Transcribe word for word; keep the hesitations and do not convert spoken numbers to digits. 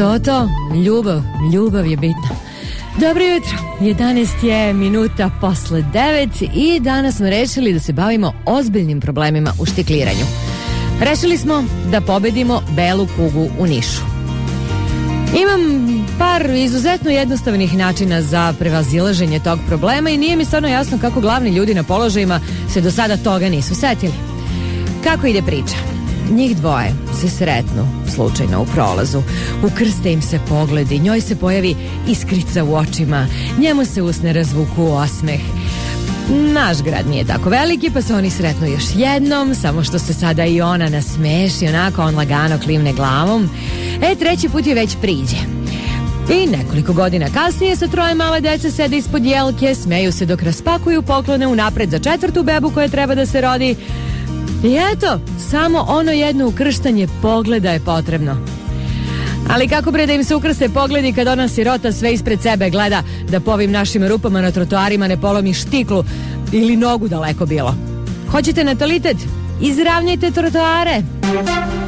To, to, ljubav, ljubav je bitna. Dobro jutro, jedanaest je minuta posle devet i danas smo rešili da se bavimo ozbiljnim problemima u štikliranju. Rešili smo da pobedimo belu kugu u Nišu. Imam par izuzetno jednostavnih načina za prevazilaženje tog problema i nije mi stvarno jasno kako glavni ljudi na položajima se do sada toga nisu setili. Kako ide priča? Njih dvoje se sretnu slučajno u prolazu. Ukrste im se pogledi, njoj se pojavi iskrica u očima, njemu se usne razvuku u osmeh. Naš grad nije tako veliki, pa se oni sretnu još jednom, samo što se sada i ona nasmeši, onako on lagano klimne glavom. E, treći put je već priđe. I nekoliko godina kasnije sa troje male dece sede ispod jelke, smeju se dok raspakuju poklone unapred za četvrtu bebu koja treba da se rodi. I eto, samo ono jedno ukrštanje pogleda je potrebno. Ali kako bre da im se ukrste pogledi kad ona sirota sve ispred sebe gleda da po ovim našim rupama na trotoarima ne polomi štiklu ili nogu daleko bilo. Hoćete natalitet? Izravnjajte trotoare!